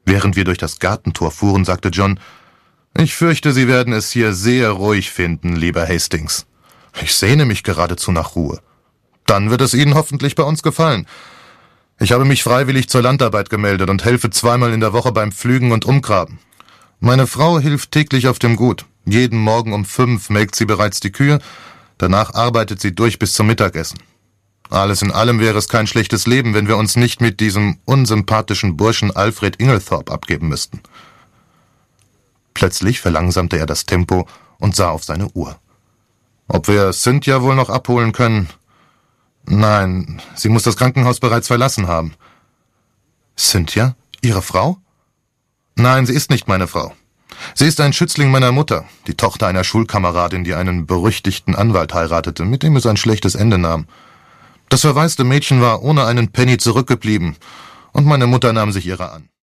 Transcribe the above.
Während wir durch das Gartentor fuhren, sagte John: »Ich fürchte, Sie werden es hier sehr ruhig finden, lieber Hastings. Ich sehne mich geradezu nach Ruhe. Dann wird es Ihnen hoffentlich bei uns gefallen. Ich habe mich freiwillig zur Landarbeit gemeldet und helfe 2-mal in der Woche beim Pflügen und Umgraben. Meine Frau hilft täglich auf dem Gut. Jeden Morgen um 5 melkt sie bereits die Kühe, danach arbeitet sie durch bis zum Mittagessen. Alles in allem wäre es kein schlechtes Leben, wenn wir uns nicht mit diesem unsympathischen Burschen Alfred Inglethorpe abgeben müssten.« Plötzlich verlangsamte er das Tempo und sah auf seine Uhr. »Ob wir Cynthia wohl noch abholen können?« »Nein, sie muss das Krankenhaus bereits verlassen haben.« »Cynthia? Ihre Frau?« »Nein, sie ist nicht meine Frau. Sie ist ein Schützling meiner Mutter, die Tochter einer Schulkameradin, die einen berüchtigten Anwalt heiratete, mit dem es ein schlechtes Ende nahm. Das verwaiste Mädchen war ohne einen Penny zurückgeblieben, und meine Mutter nahm sich ihrer an.«